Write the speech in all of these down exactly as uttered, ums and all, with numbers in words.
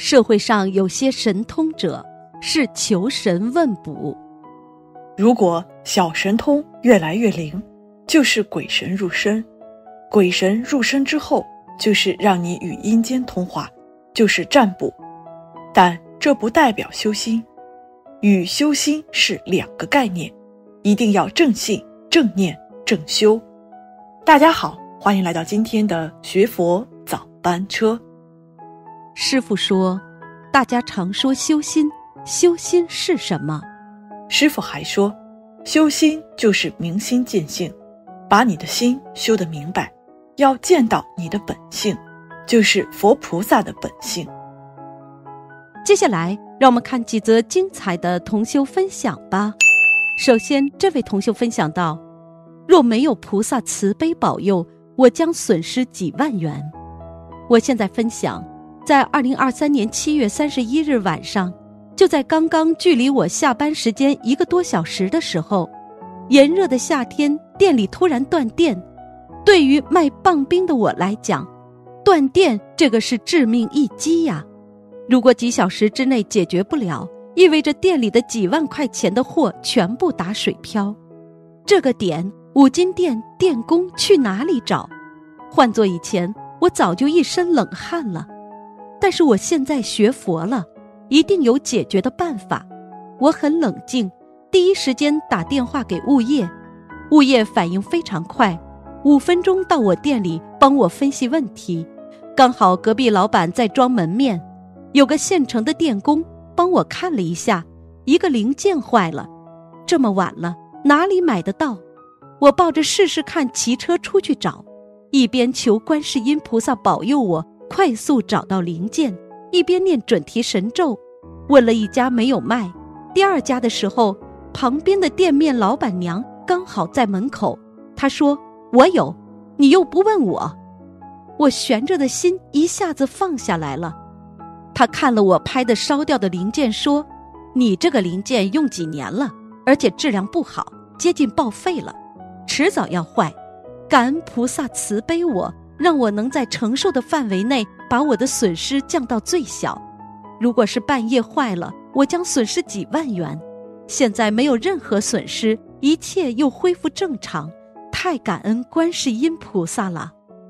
社会上有些神通者是求神问卜， 如果小神通越来越灵，就是鬼神入身，鬼神入身之后，就是让你与阴间通话，就是占卜。但这不代表修心，与修心是两个概念，一定要正信、正念、正修。大家好，欢迎来到今天的学佛早班车。 师父说，大家常说修心，修心是什么？ 师父还说，修心就是明心见性，把你的心修得明白，要见到你的本性，就是佛菩萨的本性。 接下来让我们看几则精彩的同修分享吧。首先，这位同修分享到，若没有菩萨慈悲保佑，我将损失几万元。我现在分享，在二零二三年七月三十一日晚上，就在刚刚距离我下班时间一个多小时的时候，炎热的夏天，店里突然断电。对于卖棒冰的我来讲，断电这个是致命一击呀！如果几小时之内解决不了，意味着店里的几万块钱的货全部打水漂。这个点，五金店电工去哪里找？换做以前，我早就一身冷汗了。但是我现在学佛了，一定有解决的办法。我很冷静，第一时间打电话给物业，物业反应非常快，五分钟到我店里帮我分析问题。刚好隔壁老板在装门面，有个现成的电工帮我看了一下，一个零件坏了。这么晚了，哪里买得到？我抱着试试看骑车出去找，一边求观世音菩萨保佑我快速找到零件，一边念准提神咒。问了一家没有卖，第二家的时候，旁边的店面老板娘刚好在门口，她说我有，你又不问我。我悬着的心一下子放下来了。她看了我拍的烧掉的零件说，你这个零件用几年了，而且质量不好，接近报废了，迟早要坏。感恩菩萨慈悲我，让我能在承受的范围内把我的损失降到最小。如果是半夜坏了，我将损失几万元。现在没有任何损失，一切又恢复正常，太感恩观世音菩萨了。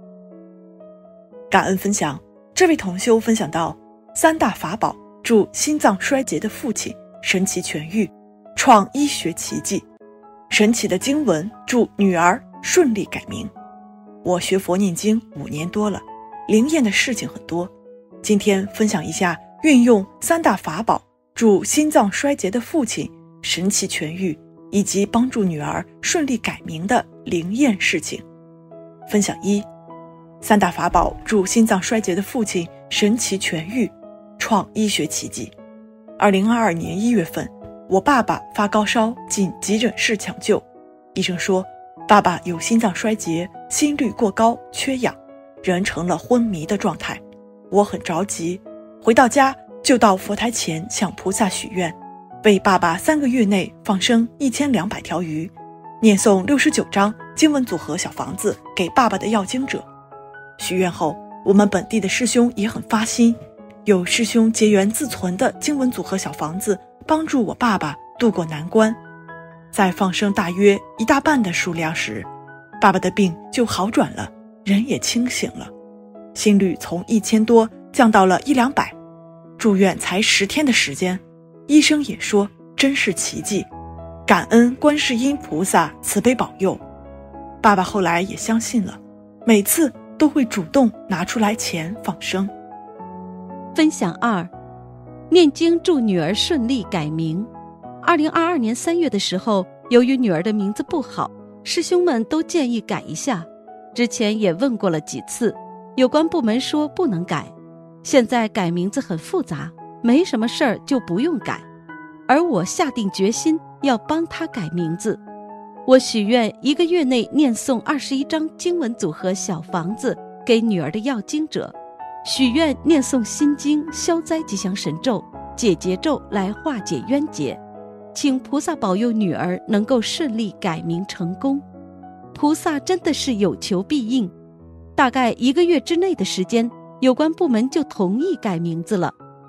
感恩分享，这位同修分享到，三大法宝助心脏衰竭的父亲神奇痊愈，创医学奇迹。神奇的经文助女儿顺利改名。我学佛念经五年多了，灵验的事情很多。今天分享一下运用三大法宝助心脏衰竭的父亲神奇痊愈，以及帮助女儿顺利改名的灵验事情。分享一，三大法宝助心脏衰竭的父亲神奇痊愈，创医学奇迹。二零二二年一月份，我爸爸发高烧进急诊室抢救，医生说爸爸有心脏衰竭，心率过高，缺氧，人成了昏迷的状态。我很着急，回到家就到佛台前向菩萨许愿，为爸爸三个月内放生一千两百条鱼，念诵六十九章经文组合小房子给爸爸的要经者。许愿后，我们本地的师兄也很发心，有师兄结缘自存的经文组合小房子，帮助我爸爸渡过难关。在放生大约一大半的数量时，爸爸的病就好转了，人也清醒了，心率从一千多降到了一两百。住院才十天的时间，医生也说真是奇迹，感恩观世音菩萨慈悲保佑。爸爸后来也相信了，每次都会主动拿出来钱放生。 分享二，念经祝女儿顺利改名。二零二二年三月的时候，由于女儿的名字不好，师兄们都建议改一下。之前也问过了几次，有关部门说不能改。现在改名字很复杂，没什么事儿就不用改。而我下定决心要帮她改名字。我许愿一个月内念诵二十一章经文组合小房子给女儿的要经者，许愿念诵心经、消灾吉祥神咒、解结咒来化解冤结，请菩萨保佑女儿能够顺利改名成功。菩萨真的是有求必应，大概一个月之内的时间，有关部门就同意改名字了，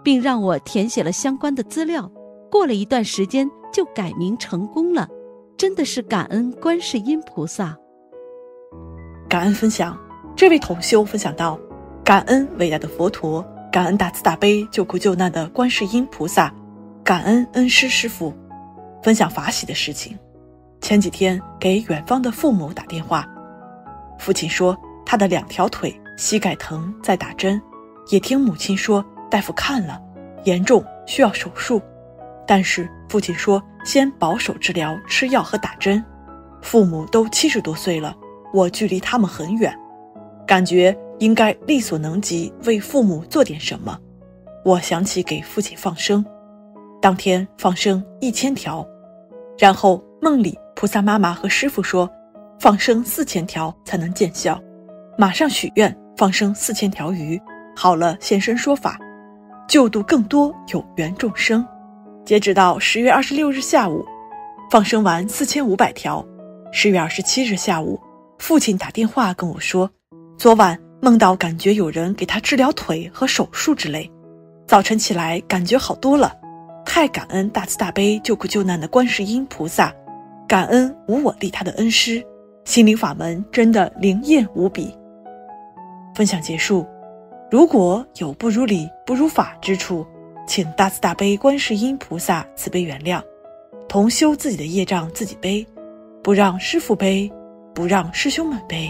并让我填写了相关的资料，过了一段时间就改名成功了，真的是感恩观世音菩萨。 感恩分享，这位同修分享到，感恩伟大的佛陀，感恩大慈大悲救苦救难的观世音菩萨，感恩恩师师父。分享法喜的事情，前几天给远方的父母打电话，父亲说他的两条腿膝盖疼在打针，也听母亲说大夫看了严重需要手术，但是父亲说先保守治疗，吃药和打针。父母都七十多岁了，我距离他们很远，感觉应该力所能及为父母做点什么。我想起给父亲放生，当天放生一千条，然后梦里菩萨妈妈和师父说放生四千条才能见效，马上许愿放生四千条鱼，好了现身说法，救度更多有缘众生。截止到十月二十六日下午，放生完四千五百条。十月二十七日下午，父亲打电话跟我说，昨晚梦到感觉有人给他治疗腿和手术之类，早晨起来感觉好多了，太感恩大慈大悲救苦救难的观世音菩萨，感恩无我利他的恩师，心灵法门真的灵验无比。分享结束，如果有不如理不如法之处，请大慈大悲观世音菩萨慈悲原谅，同修自己的业障自己背，不让师父背，不让师兄们背。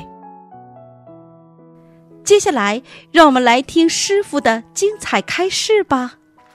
接下来让我们来听师父的精彩开示吧。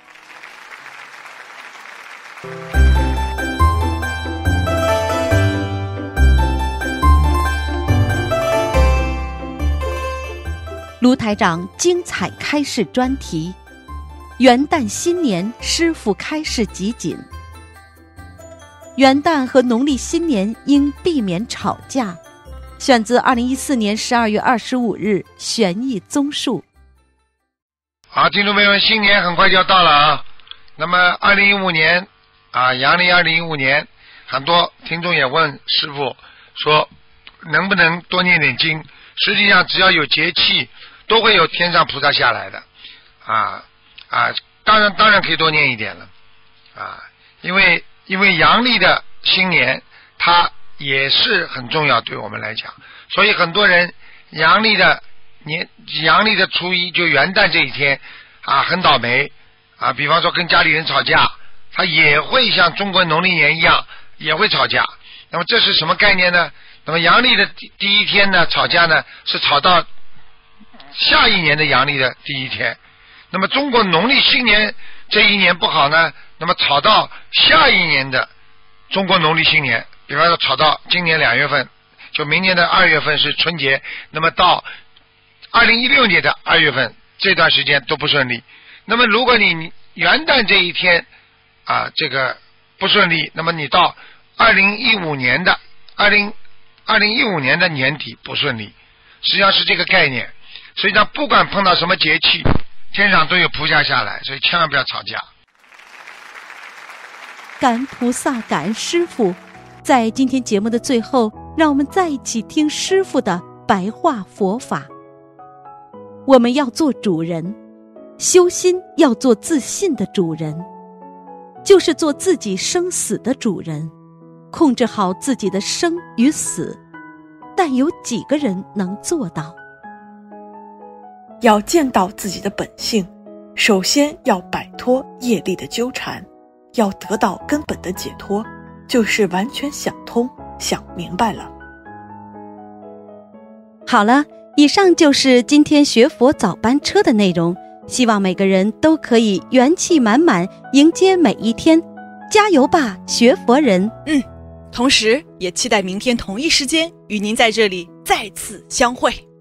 卢台长精彩开示专题，元旦新年师父开示集锦。元旦和农历新年应避免吵架，选自二零一四年十二月二十五日悬疑综述。 好，听众朋友们，新年很快就要到了啊。那么二零一五年啊，阳历二零一五年，很多听众也问师父说能不能多念点经。实际上只要有节气都会有天上菩萨下来的啊啊，当然当然可以多念一点了啊，因为因为阳历的新年它也是很重要，对我们来讲，所以很多人阳历的年阳历的初一就元旦这一天啊很倒霉啊，比方说跟家里人吵架，他也会像中国农历年一样也会吵架。那么这是什么概念呢？那么阳历的第一天呢吵架呢是吵到下一年的阳历的第一天，那么中国农历新年这一年不好呢，那么吵到下一年的中国农历新年，比方说吵到今年两月份，就明年的二月份是春节，那么到二零一六年的二月份这段时间都不顺利。那么如果你元旦这一天啊这个不顺利，那么你到二零一五年的二零二零一五年的年底不顺利，实际上是这个概念。实际上不管碰到什么节气，天上都有菩萨下来，所以千万不要吵架。 感恩菩萨，感恩师父。在今天节目的最后，让我们再一起听师父的白话佛法。我们要做主人，修心要做自信的主人，就是做自己生死的主人，控制好自己的生与死。但有几个人能做到？ 要见到自己的本性，首先要摆脱业力的纠缠，要得到根本的解脱，就是完全想通想明白了。 好了，以上就是今天学佛早班车的内容，希望每个人都可以元气满满迎接每一天，加油吧学佛人。 嗯，同时也期待明天同一时间与您在这里再次相会。